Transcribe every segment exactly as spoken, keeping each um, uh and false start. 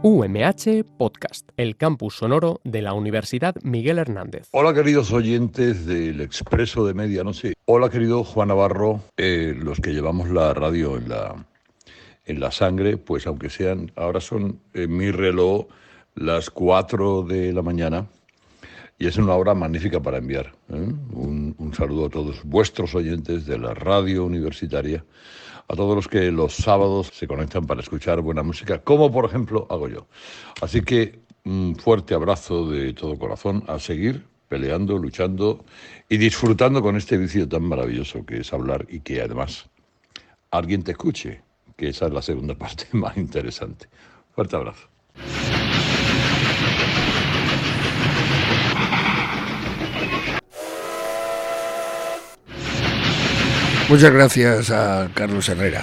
U M H Podcast, el campus sonoro de la Universidad Miguel Hernández. Hola queridos oyentes del Expreso de Medianoche. Hola querido Juan Navarro, eh, los que llevamos la radio en la, en la sangre, pues aunque sean, ahora son en mi reloj las cuatro de la mañana y es una hora magnífica para enviar ¿eh? un, un saludo a todos vuestros oyentes de la radio universitaria, a todos los que los sábados se conectan para escuchar buena música, como por ejemplo hago yo. Así que un fuerte abrazo de todo corazón, a seguir peleando, luchando y disfrutando con este vicio tan maravilloso que es hablar y que además alguien te escuche, que esa es la segunda parte más interesante. Fuerte abrazo. Muchas gracias a Carlos Herrera.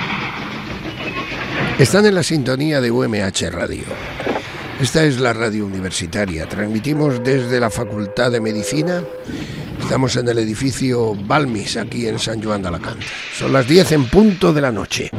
Están en la sintonía de U M H Radio. Esta es la radio universitaria. Transmitimos desde la Facultad de Medicina. Estamos en el edificio Balmis, aquí en San Joan de Alacant. Son las diez en punto de la noche.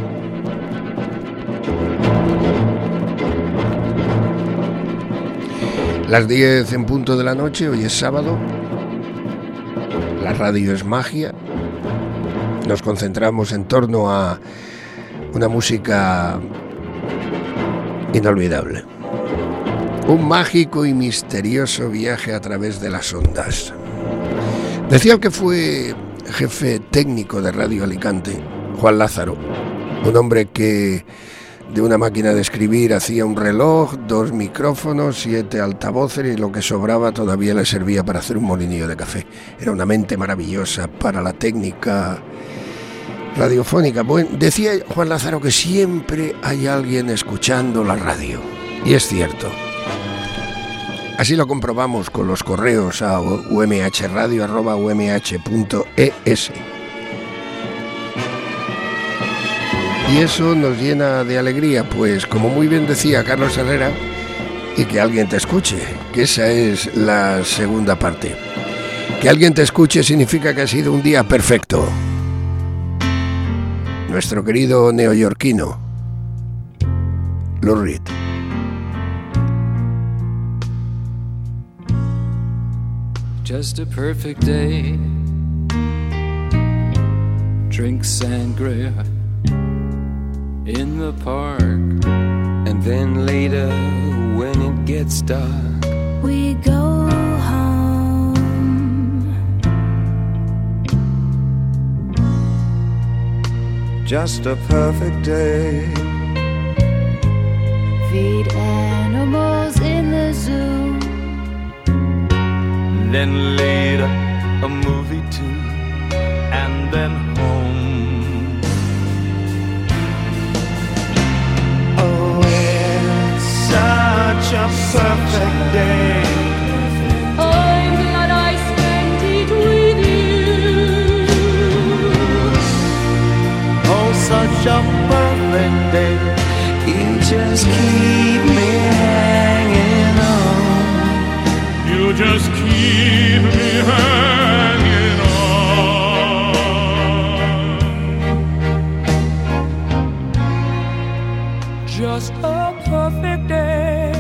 Las diez en punto de la noche, hoy es sábado. La radio es magia. Nos concentramos en torno a una música inolvidable. Un mágico y misterioso viaje a través de las ondas. Decía el que fue jefe técnico de Radio Alicante, Juan Lázaro, un hombre que de una máquina de escribir hacía un reloj, dos micrófonos, siete altavoces y lo que sobraba todavía le servía para hacer un molinillo de café. Era una mente maravillosa para la técnica radiofónica. Bueno, decía Juan Lázaro que siempre hay alguien escuchando la radio. Y es cierto. Así lo comprobamos con los correos a umhradio arroba umh punto es. Y eso nos llena de alegría, pues como muy bien decía Carlos Herrera, y que alguien te escuche, que esa es la segunda parte. Que alguien te escuche significa que ha sido un día perfecto. Nuestro querido neoyorquino, Lou Reed. Just a perfect day. Drink sangria in the park. And then later when it gets dark, we go just a perfect day. Feed animals in the zoo. Then later a movie too, and then home. Oh, it's such a perfect day. I'm glad I spent it with you. Oh, such a perfect day. You just keep me hanging on. You just keep me hanging on. Just a perfect day.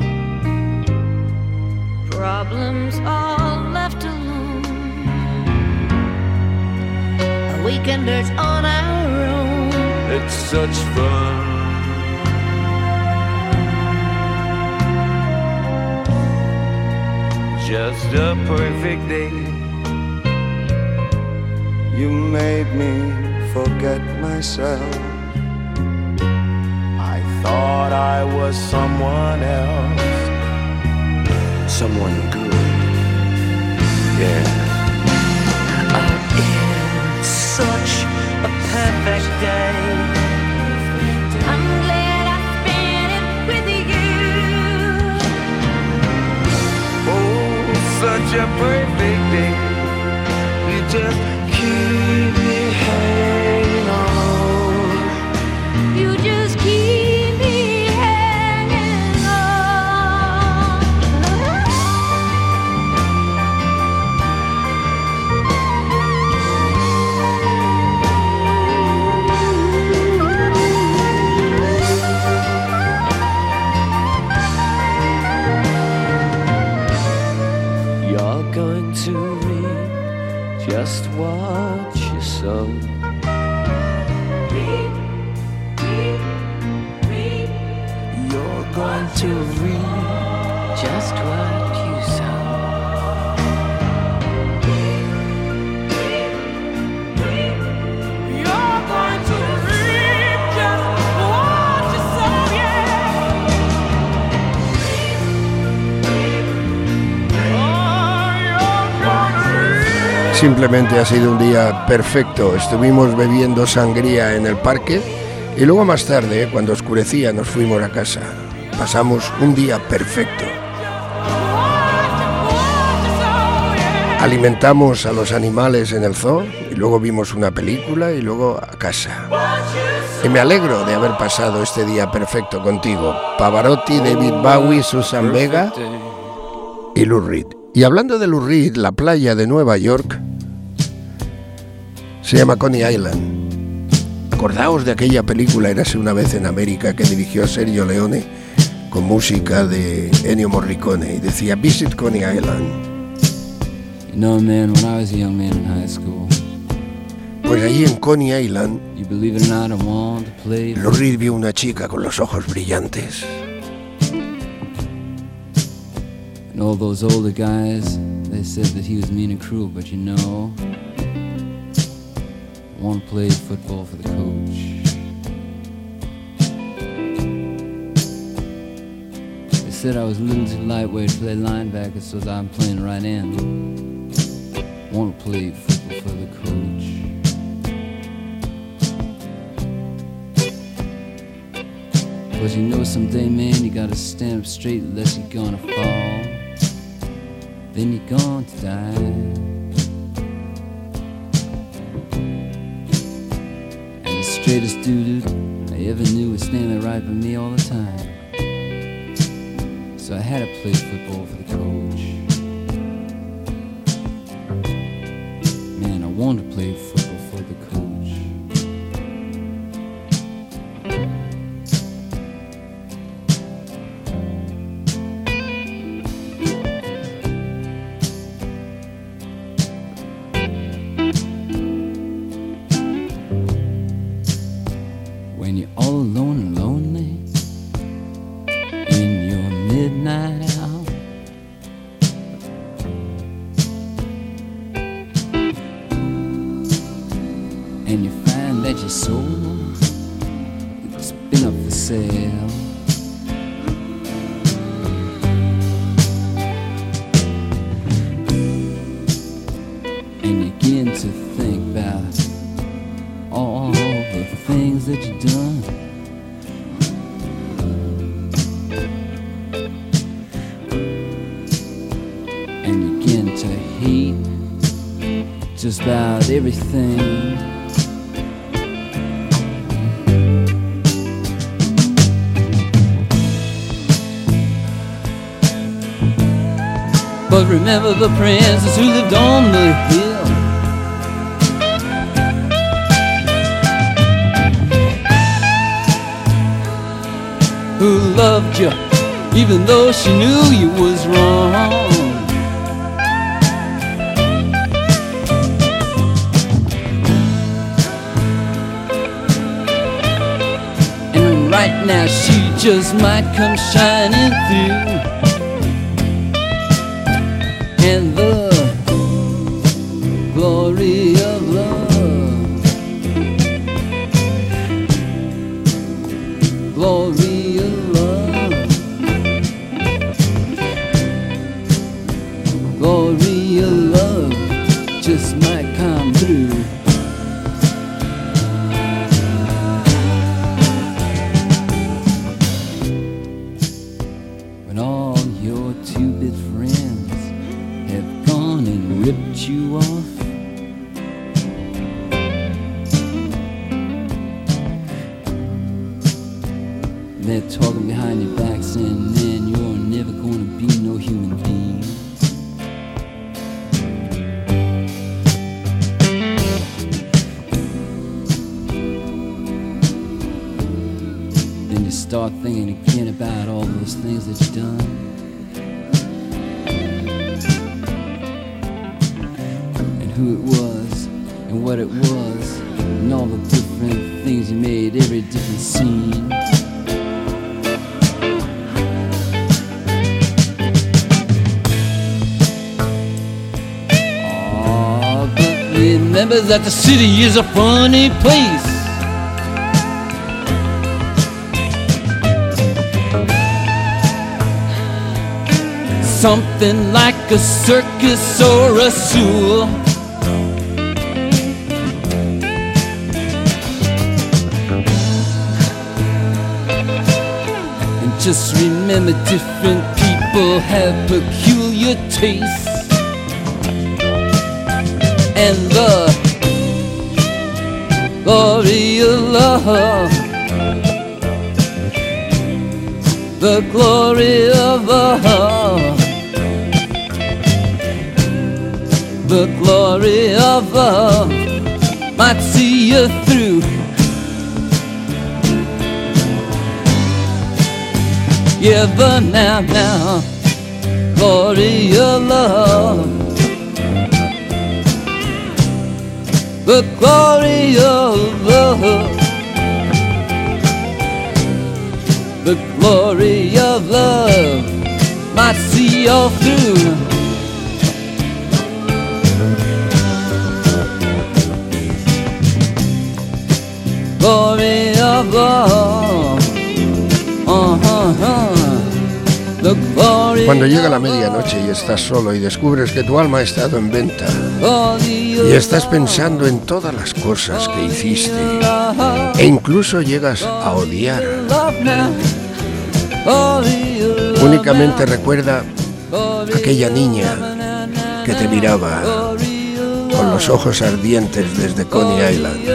Problems all left alone. A weekender's on our own. It's such fun. Just a perfect day. You made me forget myself. I thought I was someone else. Someone good. Yeah. Oh, it's such a perfect day. I'm glad I spent it with you. Oh, such a perfect day. You just keep me hanging on. You just keep me hanging on. to read just what you sow. You're going to reap just what you sow, yeah. Oh, you're gonna reap. Simplemente ha sido un día perfecto. Estuvimos bebiendo sangría en el parque y luego más tarde, cuando oscurecía, nos fuimos a casa. Pasamos un día perfecto. Alimentamos a los animales en el zoo y luego vimos una película y luego a casa. Y me alegro de haber pasado este día perfecto contigo. Pavarotti, David Bowie, Susan Vega y Lou Reed. Y hablando de Lou Reed, la playa de Nueva York se llama Coney Island. Acordaos de aquella película Érase una vez en América que dirigió Sergio Leone con música de Ennio Morricone y decía Visit Coney Island. You know, man, when I was a young man in high school, Pues allí en Coney Island, you believe it or not, I wanted to play. Lou Reed vio una chica con los ojos brillantes. And all those older guys, they said that he was mean and cruel, but you know, I want to play football for the coach. They said I was a little too lightweight to play linebacker, so I'm playing right end. I want to play football for the coach. Cause you know someday, man, you gotta stand up straight unless you're gonna fall. Then you're going to die. Straightest dude I ever knew was standing right by me all the time. So I had to play football for the coach. Man, I wanted to play football for the coach. When you're all alone and lonely in your midnight hour, and you find that your soul has been up for sale, and you begin to think about all the things that you've done. And you begin to hate just about everything. But remember the princess who lived on the hill, who loved you even though she knew you was wrong. And right now she just might come shining through, and the glory of love, glory of love, glory of love just might come through. When all your two-bit friends have gone and ripped you off, they're talking behind your back saying, man, you're never gonna be no human being. Then you start thinking again about all those things that you've done, and who it was, and what it was, and all the different things you made, every different scene. remembers that the city is a funny place. Something like a circus or a zoo. And just remember, different people have peculiar tastes. And the glory of love, the glory of love, the glory of love might see you through. Yeah, but now, now, glory of love, the glory of love, the glory of love might see you through. Glory of love, uh-huh. The glory. Cuando llega la medianoche y estás solo y descubres que tu alma ha estado en venta y estás pensando en todas las cosas que hiciste e incluso llegas a odiar, únicamente recuerda aquella niña que te miraba con los ojos ardientes desde Coney Island.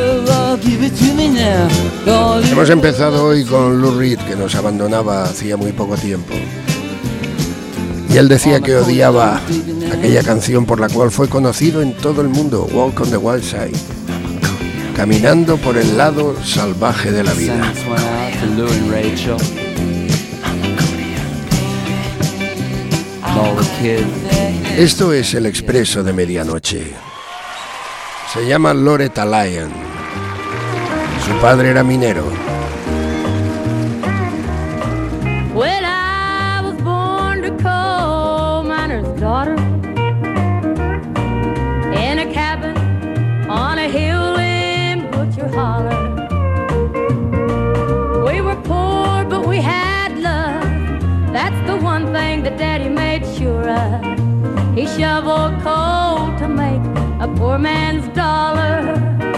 Hemos empezado hoy con Lou Reed, que nos abandonaba hacía muy poco tiempo. Y él decía que odiaba aquella canción por la cual fue conocido en todo el mundo, Walk on the Wild Side, caminando por el lado salvaje de la vida. Esto es El Expreso de Medianoche. Se llama Loretta Lyon. Su padre era minero. Well, I was born to coal miner's daughter in a cabin on a hill in Butcher Holler. We were poor, but we had love. That's the one thing that Daddy made sure of. He shoveled coal to make a poor man's dollar.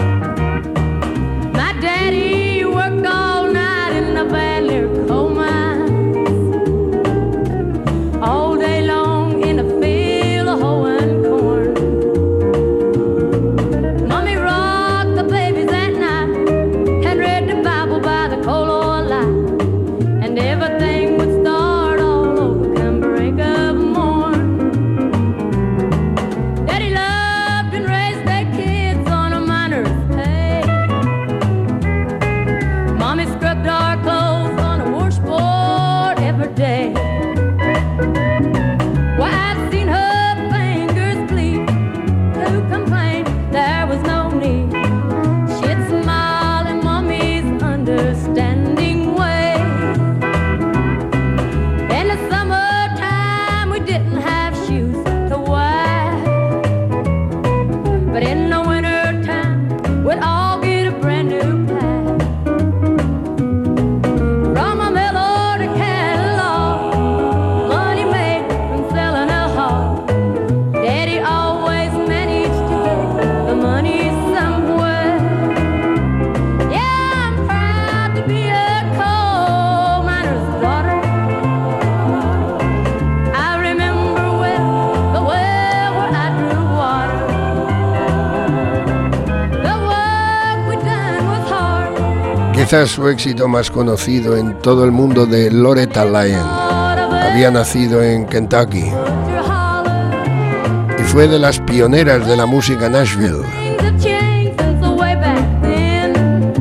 My daddy worked all night in the Van Leer coal mines, all day long in a field of hoeing corn. Mommy rocked the babies at night and read the Bible by the coal oil light, and everything would start all over come break of morn. Daddy loved and raised their kids on a miner's pay. Mommy scrubbed our clothes on a washboard every day. Why, I've seen her fingers bleed. To complain, there was no need. She'd smile in Mommy's understanding way. In the summertime, we didn't have shoes to wear, but in the wintertime, we'd all get a brand new pair. From a mill order catalog, money made from selling a hog. Daddy always managed to get the money somewhere. Yeah, I'm proud to be a coal miner's daughter. I remember well the well where I drew water. The work we done was hard. Quizás su éxito más conocido en todo el mundo de Loretta Lyon. Había nacido en Kentucky Butcher Holler. y fue de las pioneras de la música Nashville. Things have changed since the way back then,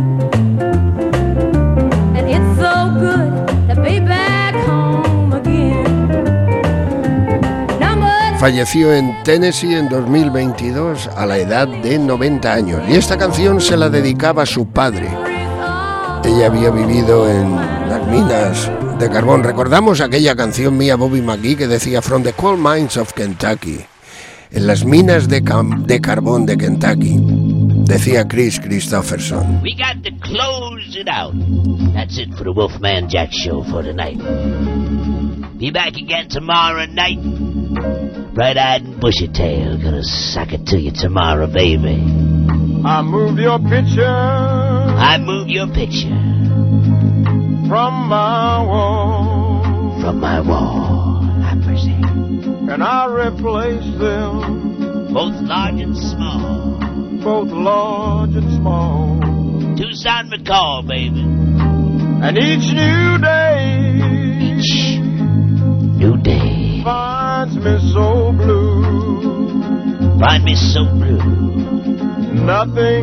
and it's so good to be back home again. Not much Falleció en Tennessee en dos mil veintidós a la edad de noventa años y esta canción se la dedicaba a su padre. Ella había vivido en las minas de carbón. Recordamos aquella canción mía, Bobby McGee, que decía From the Coal Mines of Kentucky, en las minas de, cam- de carbón de Kentucky. decía Chris Christopherson. We got to close it out. That's it for the Wolfman Jack Show for tonight. Be back again tomorrow night. Bright-eyed and bushy-tailed, gonna suck it to you tomorrow, baby. I move your picture. I move your picture From my wall. from my wall. Have mercy. And I replace them. Both large and small. Both large and small. Tucson McCall, baby. And each new day. Each new day. Finds me so blue. Find me so blue. Nothing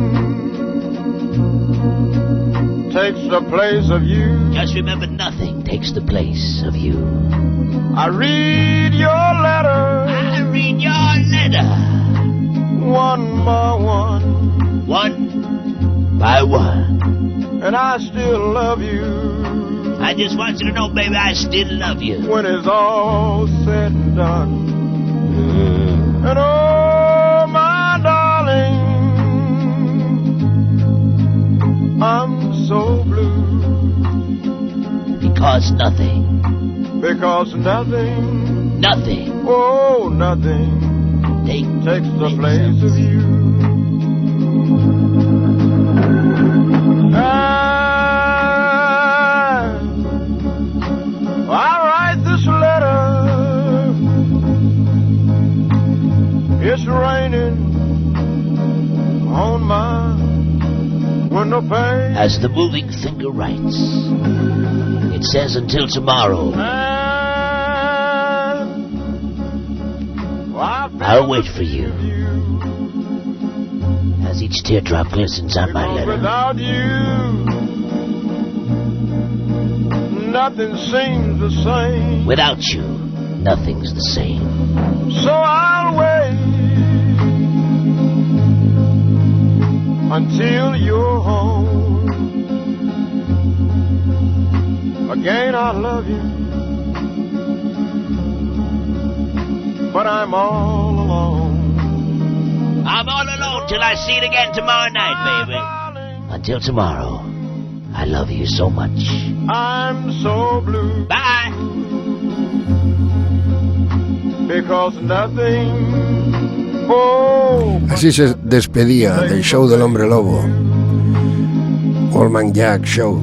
takes the place of you. Just remember, nothing takes the place of you. I read your letter. I read your letter. One by one. One by one. And I still love you. I just want you to know, baby, I still love you. When it's all said and done. Mm. And oh, my darling, I'm so blue. Because nothing. Because nothing. Nothing. Oh, nothing. Take takes the place of you. I, I write this letter. It's raining on my window pane. As the moving finger writes, it says until tomorrow. I'll wait for you. As each teardrop glistens on my letter. Without you, nothing seems the same. Without you, nothing's the same. So I'll wait until you're home. Again, I love you. But I'm all alone. I'm all alone till I see it again tomorrow night, baby. Until tomorrow, I love you so much. I'm so blue. Bye. Because nothing. Oh. Así se despedía del show del Hombre Lobo, Wolfman Jack Show,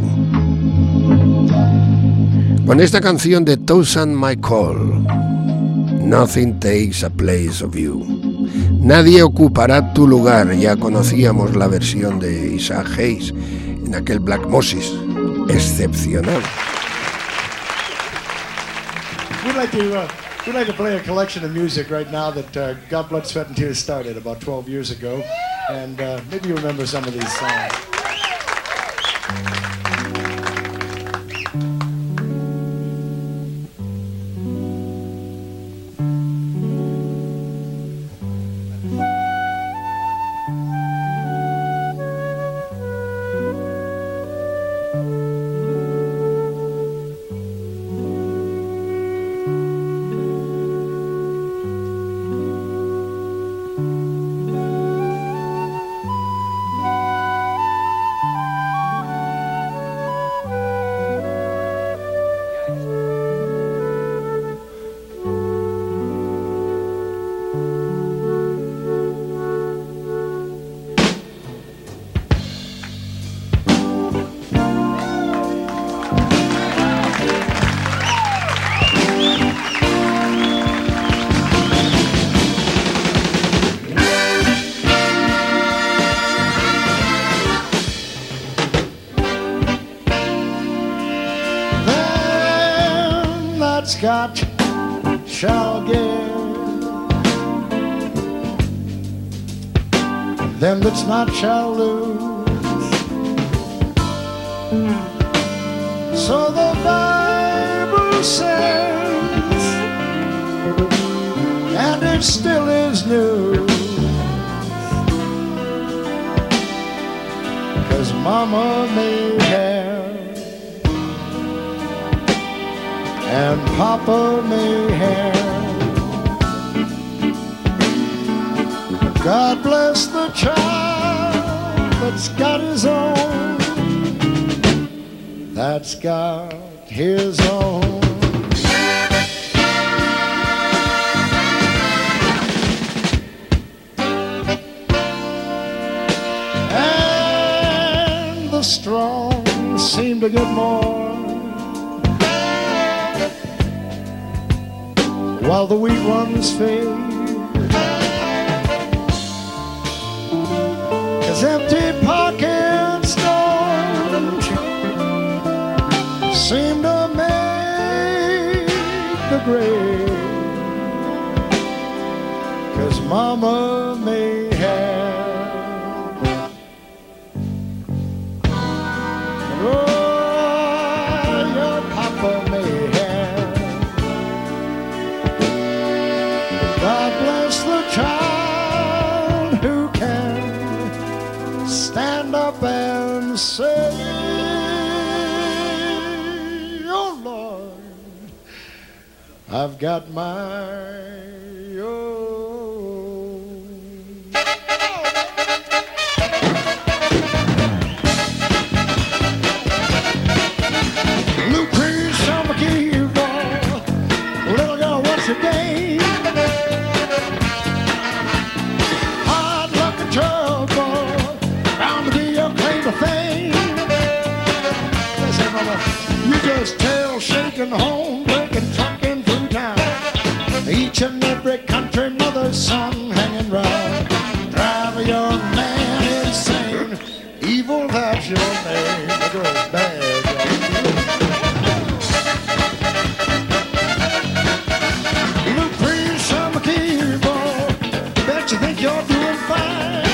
con esta canción de Tucson McCall. Nothing takes a place of you. Nadie ocupará tu lugar. Ya conocíamos la versión de Isaac Hayes en aquel Black Moses excepcional. We'd like to uh, we'd like to play a collection of music right now that uh, God Blood, Sweat and Tears started about twelve years ago, and uh, maybe you remember some of these songs. Scotch shall give, them that's not shall lose. So the Bible says, and it still is news, 'cause Mama may have and Papa may have. God bless the child that's got his own, that's got his own. And the strong seem to get more, while the weak ones fade. Cause empty pockets don't seem to make the grade. Cause mama may have, oh, your papa may have. God bless the child who can stand up and say, oh Lord, I've got my own. Lucretia McKeever, little girl, what's your game? Hard luck and trouble, bound to be your claim to fame. Listen, mama, you just tell shaking home, breaking, trucking through town. Each and every country mother's son hanging round. Drive a young man insane, evil, that's your name. The girl's bad. Lucretia McKeever, bet you think you're doing fine.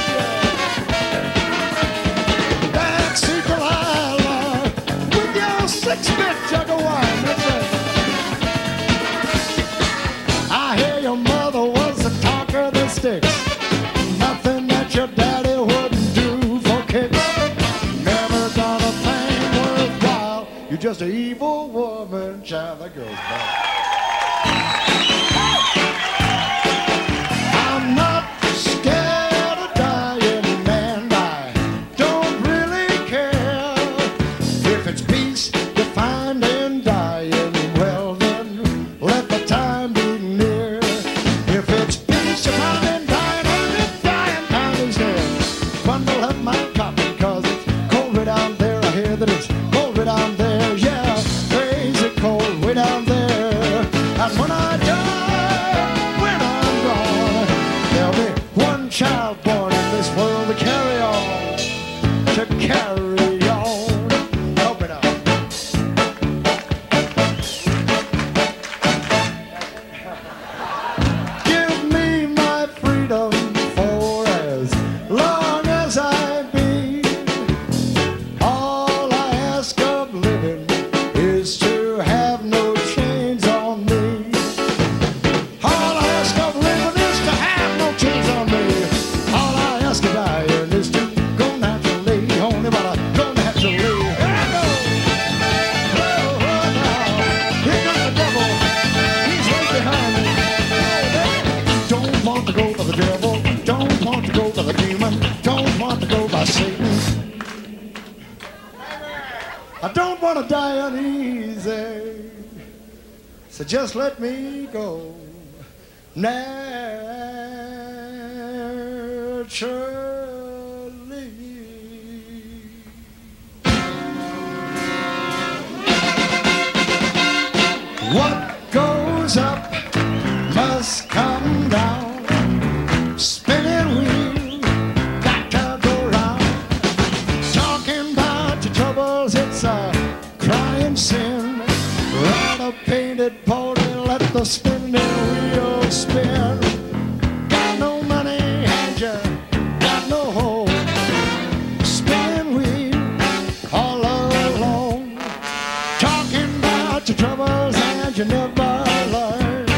That secret island with your six-bit jug of wine. That's right. I hear your mother was the talker that sticks. Nothing that your daddy wouldn't do for kicks. Never done a thing worthwhile. You're just an evil woman, child. That girl's bad. I'm not scared of dying, and I don't really care if it's peace you find in dying. Well then, let the time be near. If it's peace you find in dying, and if dying time is near, bundle up my coffin, cause it's cold way down there. I hear that it's cold way down there. Yeah, crazy cold way down there. And when I die, when I'm gone, there'll be one child born in this world to carry on, to carry on. Help it out. Give me my freedom for as long as I be. All I ask of living is to have no chains on me. All I ask of living is to have no chains on me. All I ask of dying is to go naturally. Only but I go naturally. Here I go. Oh, oh, now. Here comes the devil. He's right behind me. Don't want to go by the devil. Don't want to go by the demon. Don't want to go by Satan. I don't want to die uneasy. So just let me go naturally. What goes up must come down. Spinning wheel, got to go round. Talking about your troubles, it's a crying sin. Ride a painted pony, let the spinning wheel spin. Got no money, and you got no home. Spinning wheel, all alone. Talking about your troubles, and you never learn.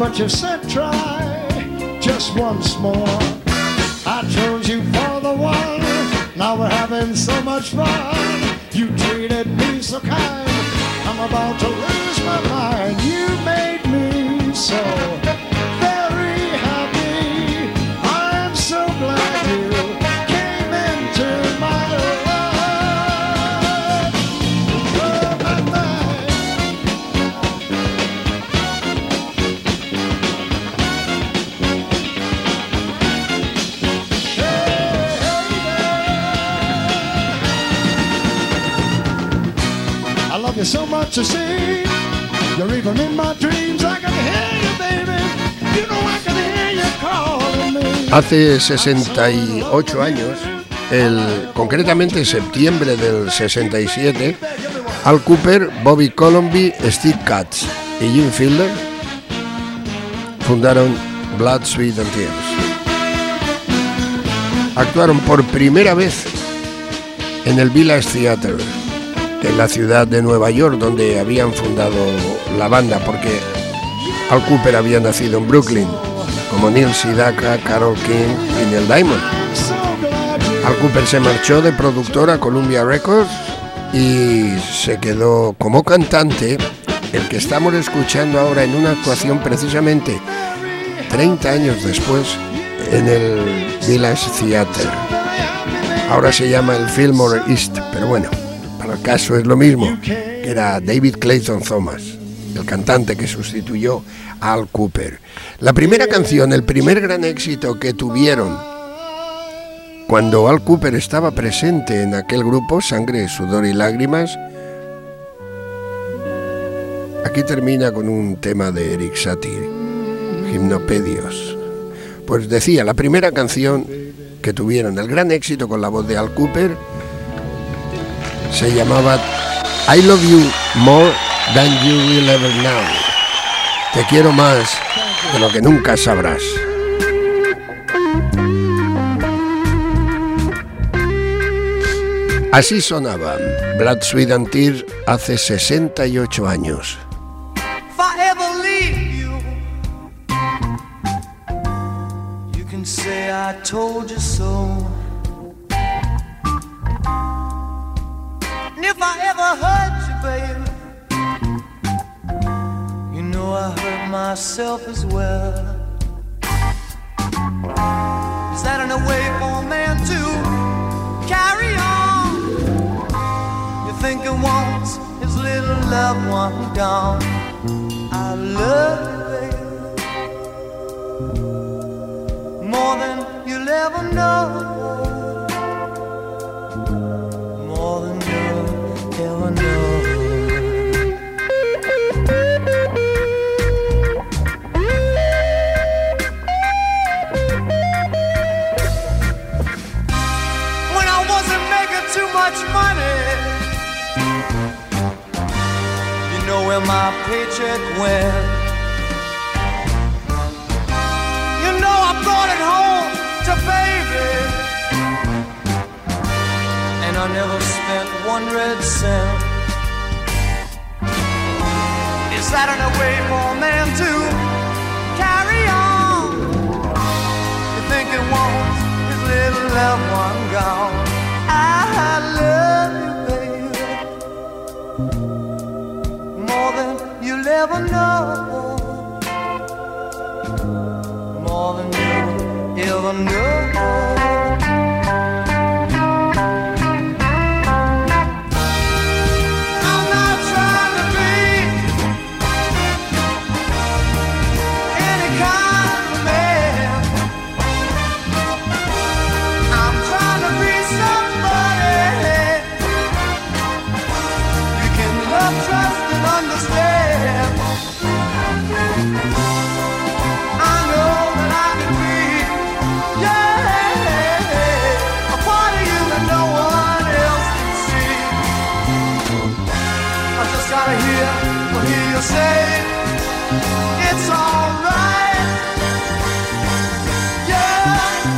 but you said try just once more. I chose you for the one. Now we're having so much fun. You treated me so kind. I'm about to lose my mind. You made me so very happy. I'm so glad you came into my life. Oh, my, my. I love you so much to see. You're even in my dreams. I can hear you, baby. You know I can hear you calling me. Hace sesenta y ocho años, el, concretamente septiembre del sesenta y siete, Al Kooper, Bobby Colomby, Steve Katz y Jim Fielder fundaron Blood, Sweat and Tears. Actuaron por primera vez en el Village Theatre, en la ciudad de Nueva York, donde habían fundado la banda, porque Al Kooper había nacido en Brooklyn, como Neil Sedaka, Carole King y Neil Diamond. Al Kooper se marchó de productor a Columbia Records y se quedó como cantante, el que estamos escuchando ahora en una actuación precisamente treinta años después en el Village Theatre. Ahora se llama el Fillmore East, pero bueno, para el caso es lo mismo, que era David Clayton Thomas, el cantante que sustituyó a Al Kooper. La primera canción, el primer gran éxito que tuvieron cuando Al Kooper estaba presente en aquel grupo, Sangre, Sudor y Lágrimas, aquí termina con un tema de Erik Satie, Gimnopedios. Pues decía, la primera canción que tuvieron, el gran éxito con la voz de Al Kooper, se llamaba I Love You More Than You Will Ever Know. Te quiero más de lo que nunca sabrás. Así sonaba Blood, Sweat and Tears hace sesenta y ocho años. If I ever leave you, you can say I told you so. And if I ever hurt you, baby, you know I hurt myself as well. Is that in a way for a man to carry on? Thinking once his little loved one gone. I love you, baby, more than you'll ever know, more than you'll ever know. When I wasn't making too much money, know where my paycheck went. You know I brought it home to baby, and I never spent one red cent. Is that in a way for a man to carry on? You think it wants his little loved one gone. I love you, more than you'll ever know, more than you'll ever know. I'm not trying to be any kind of man. I'm trying to be somebody you can love, trust, understand. I know that I can be, yeah, a part of you that no one else can see. I just gotta hear, or hear you say, it's alright. Yeah,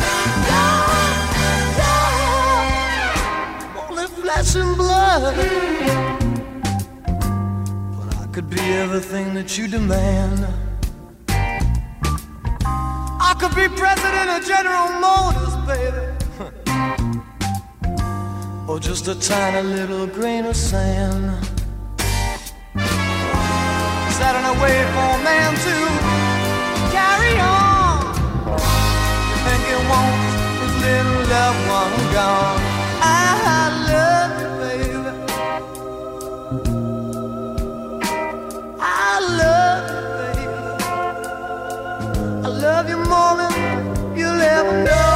yeah, yeah. Only flesh and blood. Could be everything that you demand. could be president of General Motors, baby. Or just a tiny little grain of sand. Sat on a way for a man to carry on. You think he wants his little loved one gone. I love you, baby. I love you, baby. I love you more than you'll ever know.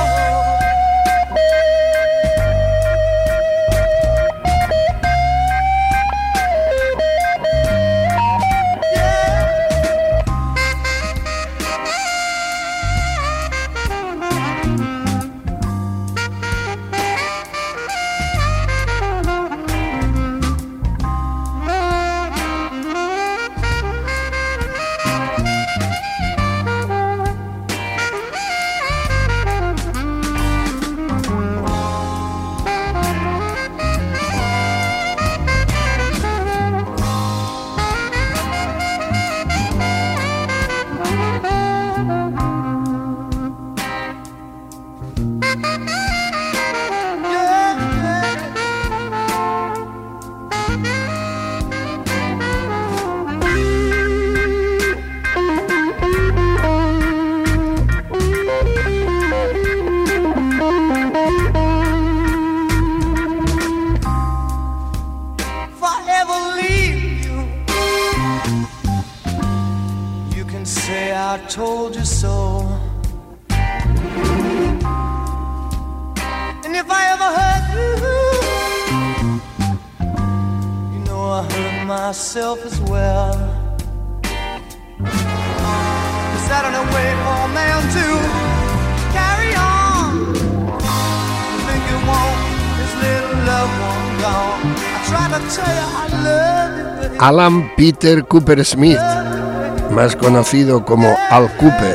Alan Peter Cooper Smith, más conocido como Al Cooper.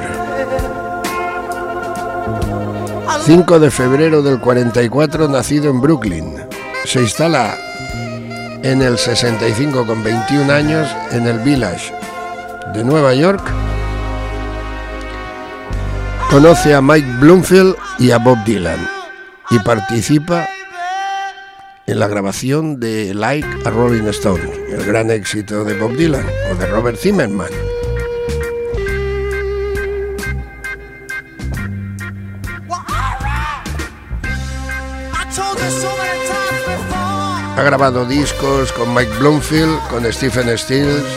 cinco de febrero del cuarenta y cuatro, nacido en Brooklyn. Se instala en el sesenta y cinco con veintiún años en el Village de Nueva York. Conoce a Mike Bloomfield y a Bob Dylan y participa en la grabación de Like a Rolling Stone, el gran éxito de Bob Dylan o de Robert Zimmerman. Ha grabado discos con Mike Bloomfield, con Stephen Stills,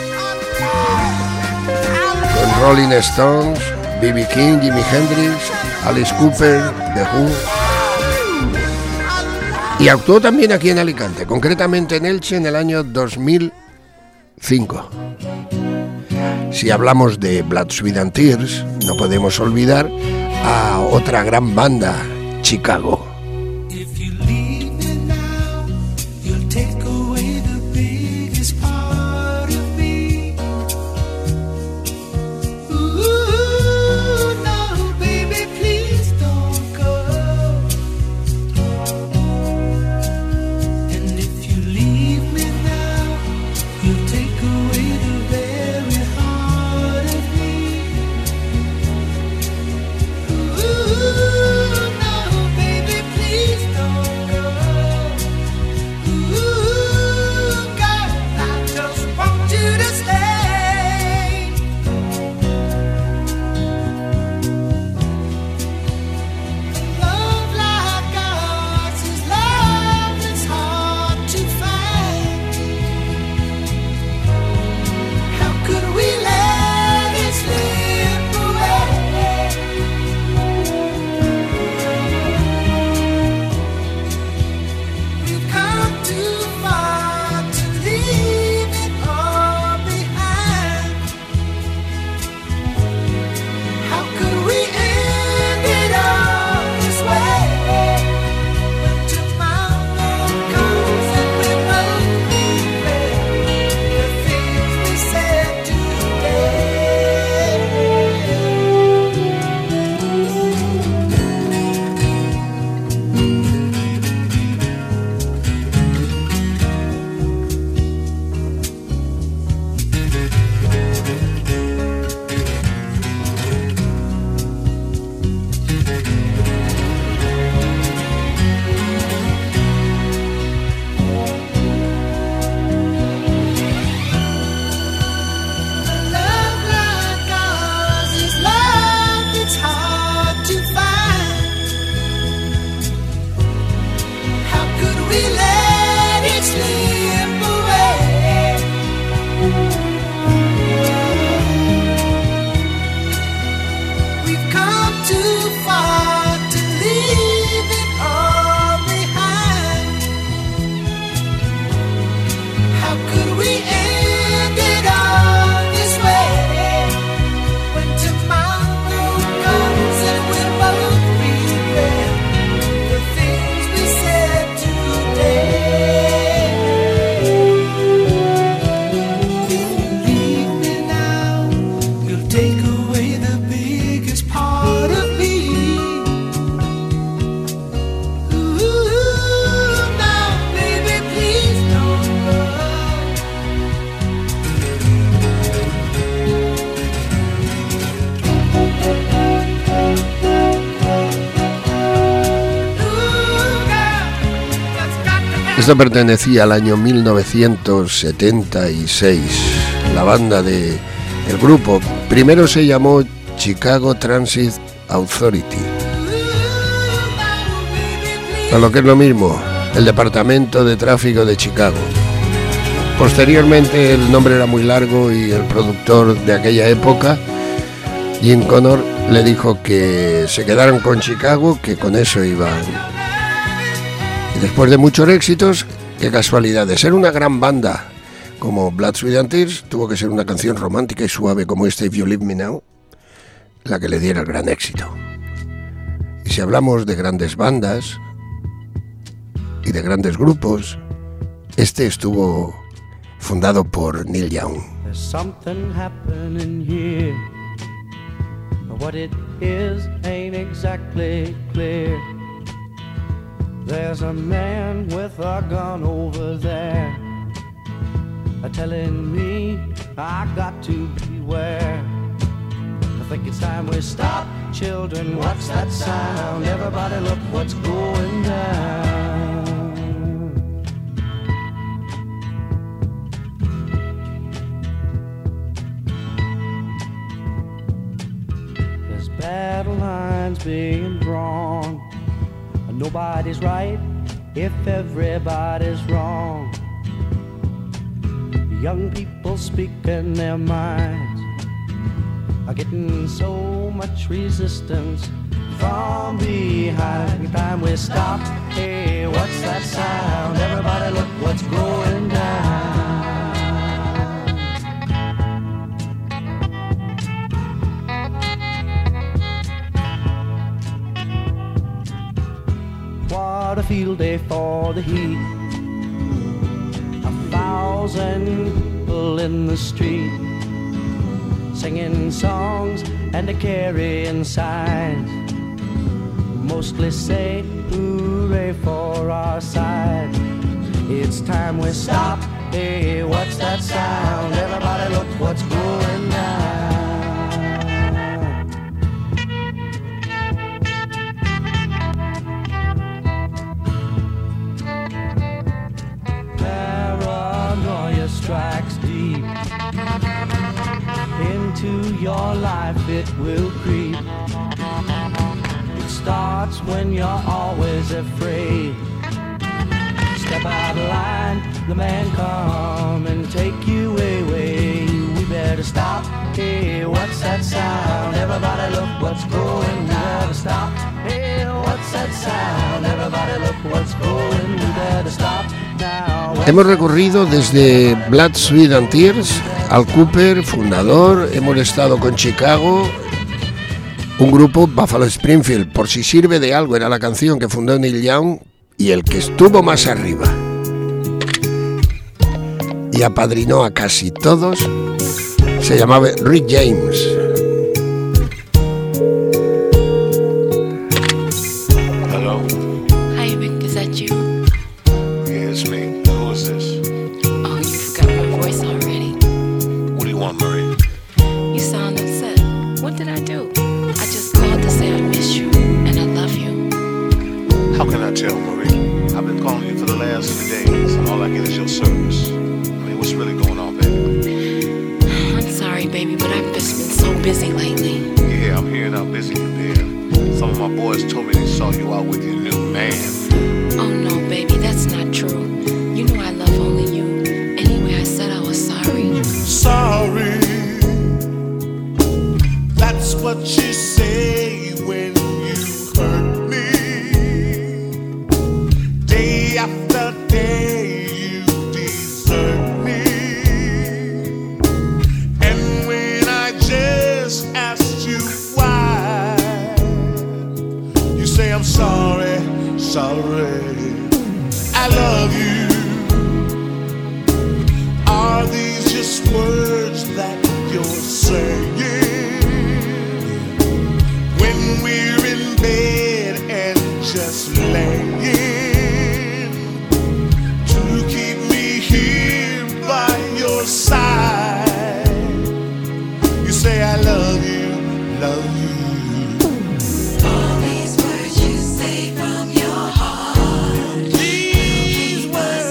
con Rolling Stones, B B King, Jimi Hendrix, Alice Cooper, The Who. Y actuó también aquí en Alicante, concretamente en Elche en el año dos mil cinco. Si hablamos de Blood, Sweat and Tears, no podemos olvidar a otra gran banda, Chicago. Baby, take away the biggest part of me. Ooh, now, baby, please don't run. Esta pertenecía al año mil novecientos setenta y seis. La banda de el grupo primero se llamó Chicago Transit Authority, a lo que es lo mismo, el Departamento de Tráfico de Chicago. Posteriormente el nombre era muy largo y el productor de aquella época, Jim Connor, le dijo que se quedaran con Chicago, que con eso iban. Y después de muchos éxitos, qué casualidad, de ser una gran banda como Blood, Sweat and Tears, tuvo que ser una canción romántica y suave como esta If You Leave Me Now, la que le diera el gran éxito. Y si hablamos de grandes bandas y de grandes grupos, este estuvo fundado por Neil Young. There's something happening here. What it is ain't exactly clear. There's a man with a gun over there, telling me I got to beware. I think it's time we stop, children. What's that sound? Everybody look what's going down. There's battle lines being drawn. Nobody's right if everybody's wrong. Young people speaking their minds are getting so much resistance from behind. Time we stop. Hey, what's that sound? Everybody look what's going down. What a field day for the heat. Thousand people in the street, singing songs and carrying signs, mostly say hooray for our side. It's time we stop. Hey, what's that sound? Everybody look what's going down. Strikes deep into your life, it will creep. It starts when you're always afraid. Step out of line, the man come and take you away. We better stop. Hey, what's that sound? Everybody look what's going. We better stop. Hey, what's that sound? Everybody look what's going. We better stop. Hemos recorrido desde Blood, Sweat and Tears, Al Kooper, fundador. Hemos estado con Chicago, un grupo, Buffalo Springfield, por si sirve de algo, era la canción que fundó Neil Young, y el que estuvo más arriba y apadrinó a casi todos se llamaba Rick James. Words that you're saying say I love you, love you. All these words you say from your heart. These words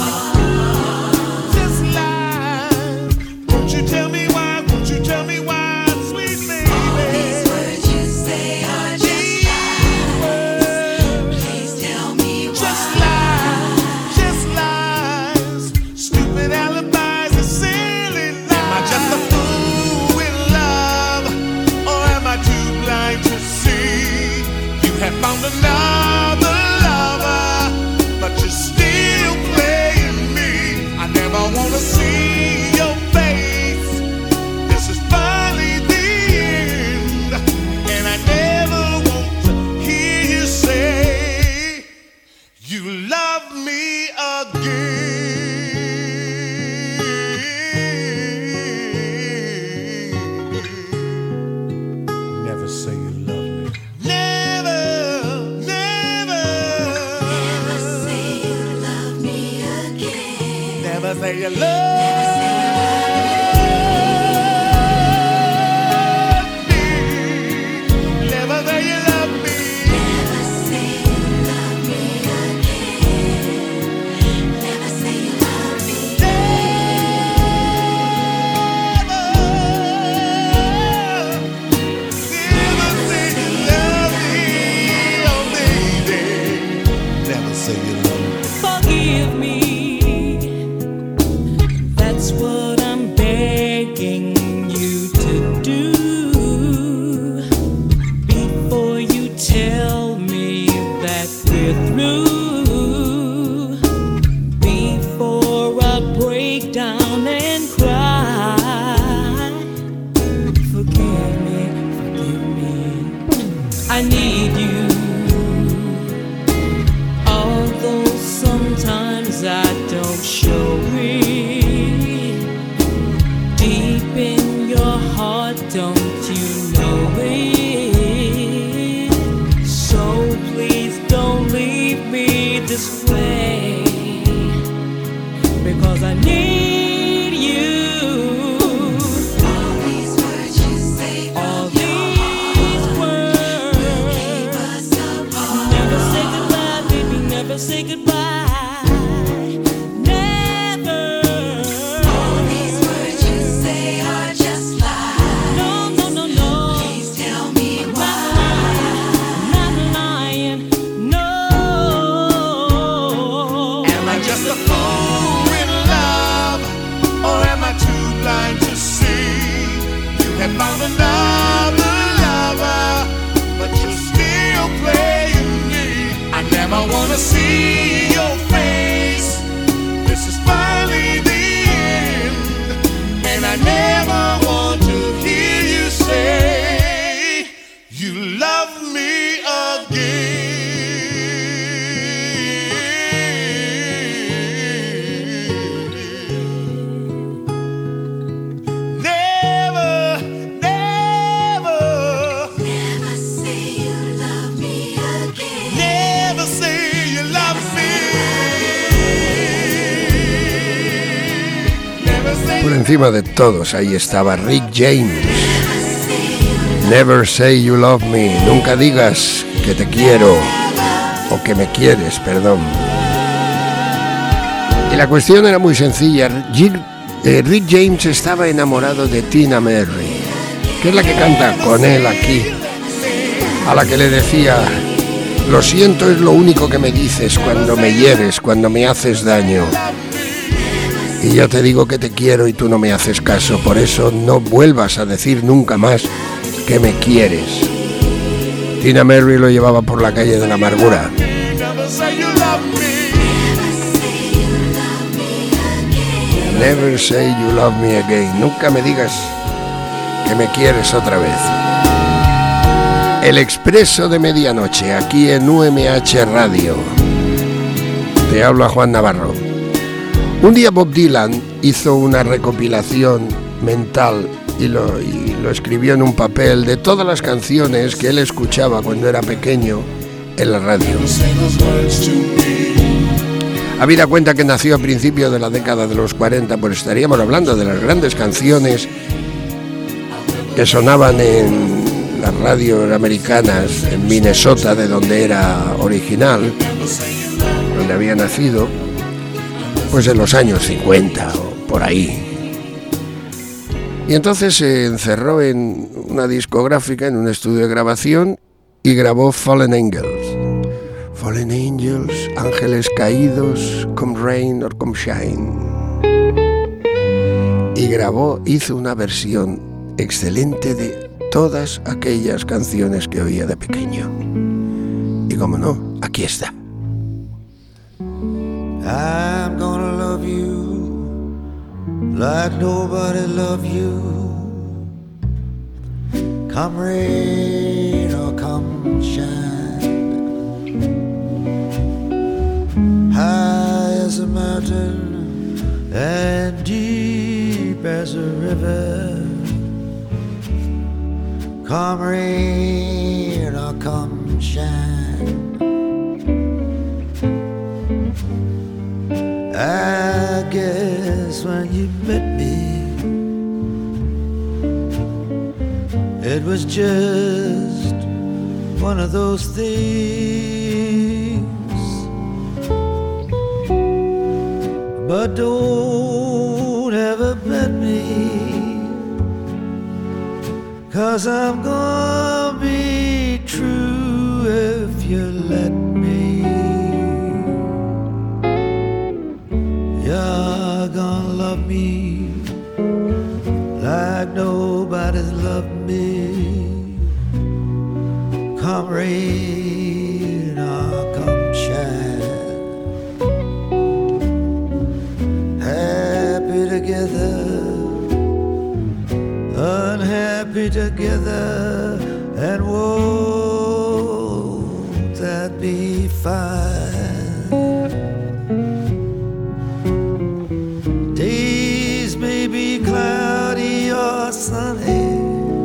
just lies. Won't you tell me why? Won't you tell me why, sweet baby? All these words you say are just lies. Please tell me why. Just lies, just lies. Stupid alibis and silly lies. Am I just a fool in love, or am I too blind to see? You have found another lover, but you're still playing me. I never wanna see your face. This is finally the end, and I never want to hear you say you love me again. Never say you love me. Never, never. Never say you love me again. Never say you love me. Never say you love me. Never say you love me again. Never say you love me. Never say you love me, oh baby. Never say you love me. Forgive me. That's what I'm begging you to do. Before you tell me that we're through. Before I break down and cry. Forgive me, forgive me. I need you. Although sometimes I don't show it. Deep in your heart, don't you know it? So please don't leave me this way, because I need you. All these words you say All from your these heart will keep words. us apart. Never say goodbye, baby, never say goodbye. Never. All these words you say are just lies. No, no, no, no. Please tell me why. Not lying, no. Am I just a fool in love, or am I too blind to see? You have found another lover, but you're still playing me. I never wanna see your face. This is finally the end, and I never want to hear you say you love me again. Never, never, Never say you love me again. never say you love me. Never say Por encima de todos, ahí estaba Rick James. Never say you love me. Nunca digas que te quiero o que me quieres, perdón. Y la cuestión era muy sencilla. Rick, eh, Rick James estaba enamorado de Tina Merry, que es la que canta con él aquí, a la que le decía: lo siento, es lo único que me dices cuando me hieres, cuando me haces daño. Y yo te digo que te quiero y tú no me haces caso, por eso no vuelvas a decir nunca más que me quieres. Tina Merry lo llevaba por la calle de la amargura. never say you love me. Never say you love me again. Nunca me digas que me quieres otra vez. El Expreso de Medianoche, aquí en U M H Radio. Te habla Juan Navarro. Un día Bob Dylan hizo una recopilación mental y lo, y lo escribió en un papel de todas las canciones que él escuchaba cuando era pequeño en la radio. Habida cuenta que nació a principios de la década de los cuarenta, pues estaríamos hablando de las grandes canciones que sonaban en las radios americanas en Minnesota, de donde era original, donde había nacido, pues en los años cincuenta o por ahí. Y entonces se encerró en una discográfica, en un estudio de grabación, y grabó Fallen Angels. Fallen Angels, ángeles caídos, come rain or come shine. Y grabó, hizo una versión excelente de todas aquellas canciones que oía de pequeño. Y como no, aquí está. I'm gonna love you like nobody loved you. Come rain or come shine. High as a mountain and deep as a river. Come rain or come shine. I guess when you met me, it was just one of those things. But don't ever bet me, 'cause I'm gonna be true if you let me. You're gonna love me like nobody's loved me. Come rain or come shine. Happy together, unhappy together, and won't that be fine? Days may be cloudy or sunny,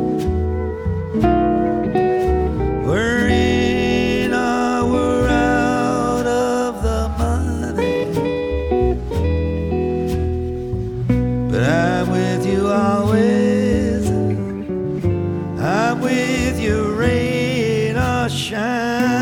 we're in or we're out of the money, but I'm with you always. I'm with you, rain or shine.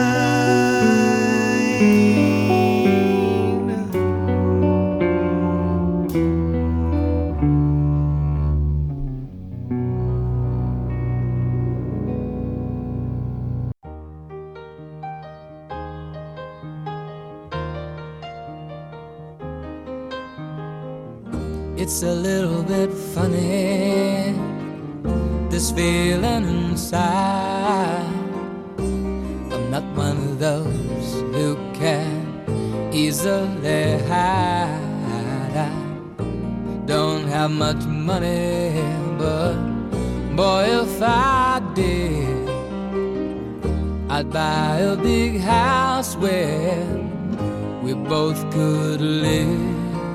It's a little bit funny, this feeling inside. I'm not one of those who can easily hide. I don't have much money, but boy, if I did, I'd buy a big house where we both could live.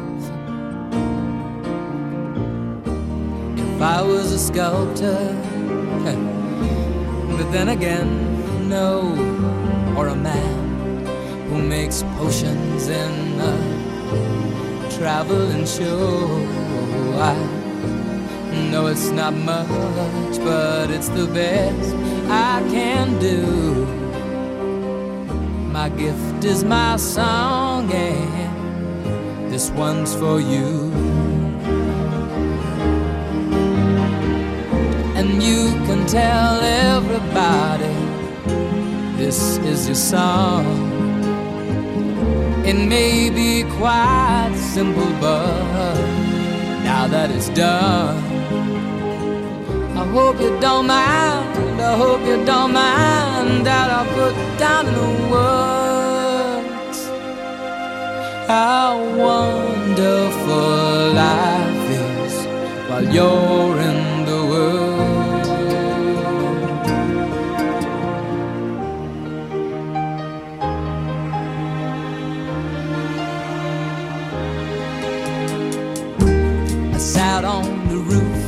If I was a sculptor, but then again, no, or a man who makes potions in a traveling show. I know it's not much, but it's the best I can do. My gift is my song, and this one's for you. And you can tell everybody this is your song. It may be quite simple, but now that it's done, I hope you don't mind, I hope you don't mind that I put down in the words how wonderful life is while you're in the world. Sat on the roof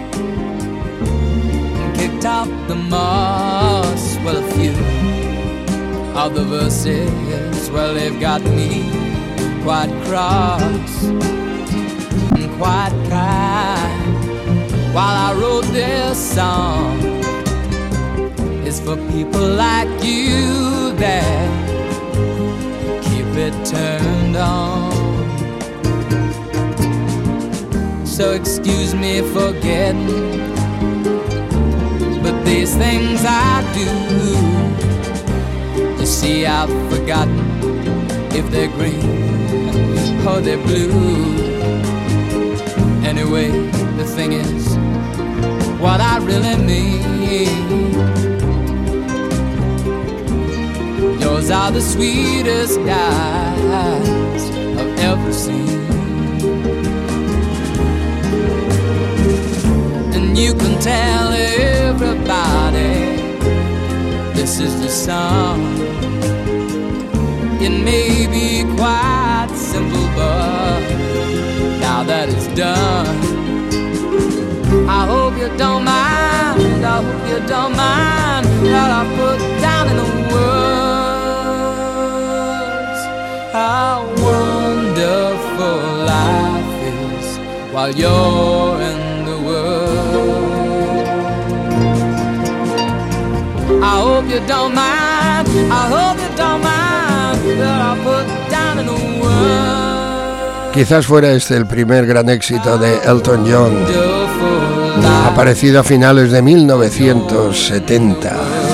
and kicked out the moss. Well, a few of the verses, well, they've got me quite cross and quite kind. while I wrote this song. It's for people like you that keep it turned on. So excuse me for getting, but these things I do, you see I've forgotten if they're green or they're blue. Anyway, the thing is, what I really mean, yours are the sweetest eyes I've ever seen. And you can tell everybody this is the song. It may be quite simple, but now that it's done, I hope you don't mind, I hope you don't mind that I put down in the words how wonderful life is while you're in the world. I hope you don't mind, I hope you don't mind that I put down in the words. Quizás fuera este el primer gran éxito de Elton John, aparecido a finales de mil novecientos setenta.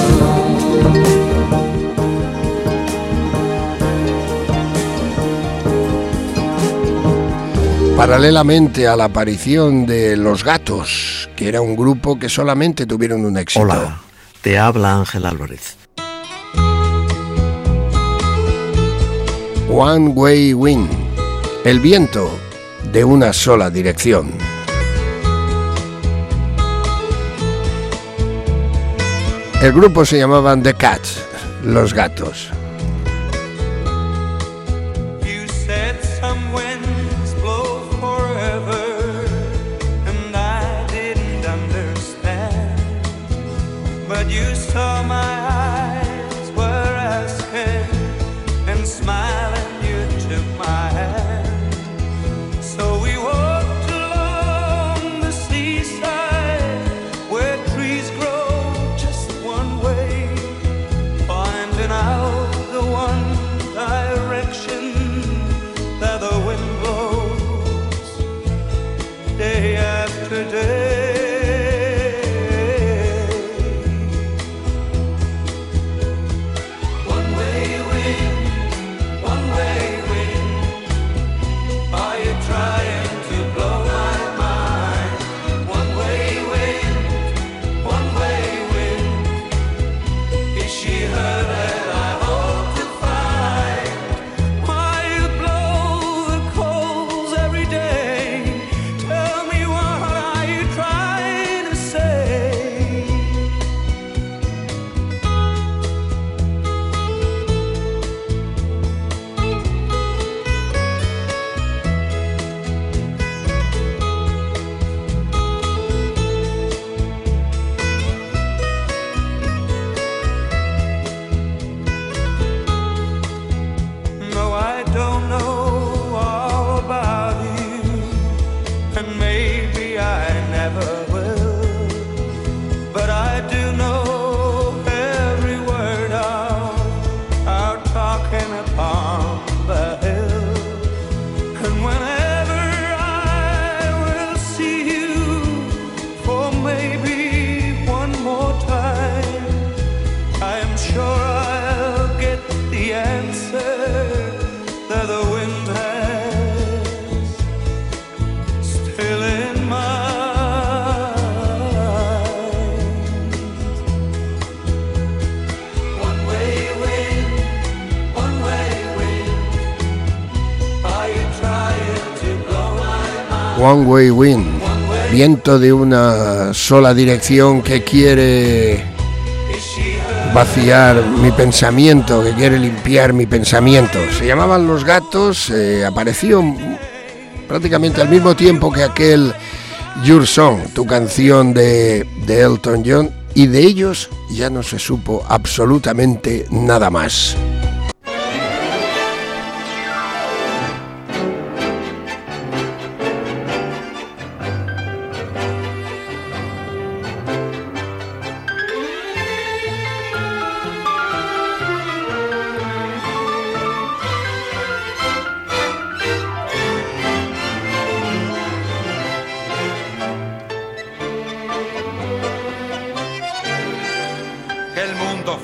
Paralelamente a la aparición de Los Gatos, que era un grupo que solamente tuvieron un éxito. Hola, te habla Ángel Álvarez. One Way Wind, el viento de una sola dirección. El grupo se llamaban The Cats, Los Gatos. You said some winds blow forever, and I didn't understand. But you saw my eyes were asking, and smiling you took my hand. So we walked along the seaside where trees grow just one way, finding out the one direction that the wind blows day after day. One way wind, one way wind, are you trying to blow my mind? One way wind, one way wind, is she her that I hope to find? Why you blow the coals every day? Tell me, what are you trying to say? No, I don't know all about you, and maybe I never will. But I do know every word of our talking upon the hill. And whenever I will see you for maybe one more time, I am sure I'll get the answer that the wind has still in mind. One way wind, one way wind, are you trying to blow my mind? One Way Wind, viento de una sola dirección que quiere vaciar mi pensamiento, que quiere limpiar mi pensamiento. Se llamaban Los Gatos, eh, apareció prácticamente al mismo tiempo que aquel Your Song, tu canción de, de Elton John, y de ellos ya no se supo absolutamente nada más.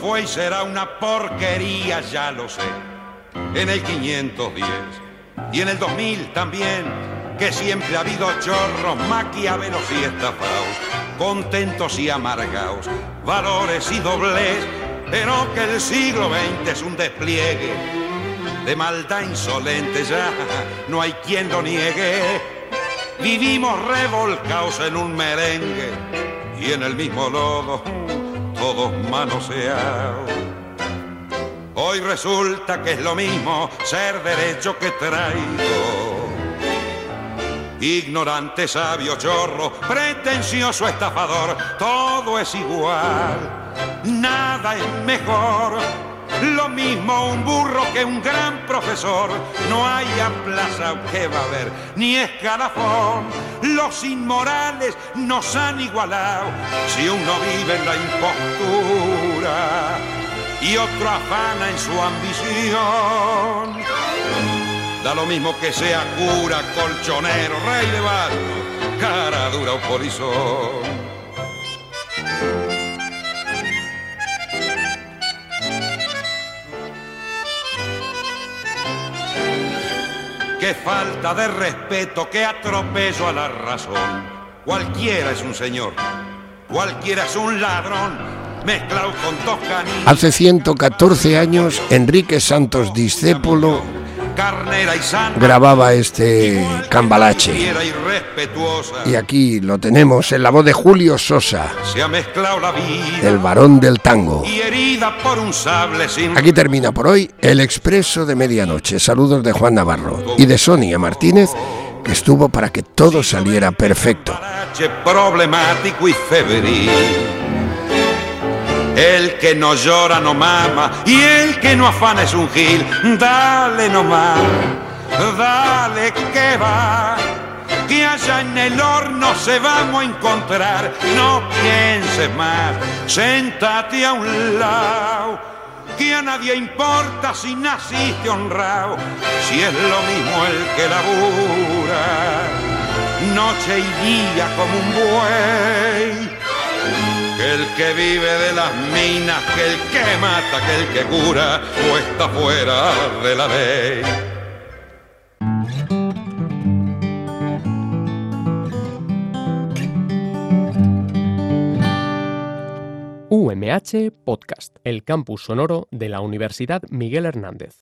fue y será una porquería, ya lo sé. En el quinientos diez y en el dos mil también, que siempre ha habido chorros, maquiavelos y estafaos, contentos y amargaos, valores y doblez, pero que el siglo veinte es un despliegue de maldad insolente, ya no hay quien lo niegue. Vivimos revolcaos en un merengue y en el mismo lodo, todos manoseados. Hoy resulta que es lo mismo ser derecho que traigo. Ignorante, sabio, chorro, pretencioso, estafador, todo es igual, nada es mejor. Lo mismo un burro que un gran profesor, no hay plaza que va a haber, ni escalafón. Los inmorales nos han igualado, si uno vive en la impostura y otro afana en su ambición. Da lo mismo que sea cura, colchonero, rey de barro, cara dura o polizón. Qué falta de respeto, qué atropello a la razón. Cualquiera es un señor, cualquiera es un ladrón, mezclado con toscanini. Hace ciento catorce años, Enrique Santos Discépolo carnera y santa, grababa este cambalache. Y aquí lo tenemos en la voz de Julio Sosa, se ha mezclado la vida, el varón del tango. y herida por un sable sin... Aquí termina por hoy el Expreso de Medianoche. Saludos de Juan Navarro y de Sonia Martínez, que estuvo para que todo saliera perfecto. Problemático y febril. El que no llora no mama y el que no afana es un gil. Dale nomás, dale que va, que allá en el horno se vamos a encontrar. No pienses más, séntate a un lado, que a nadie importa si naciste honrado, si es lo mismo el que labura noche y día como un buey. Que el que vive de las minas, que el que mata, que el que cura, o está fuera de la ley. U M H Podcast, el campus sonoro de la Universidad Miguel Hernández.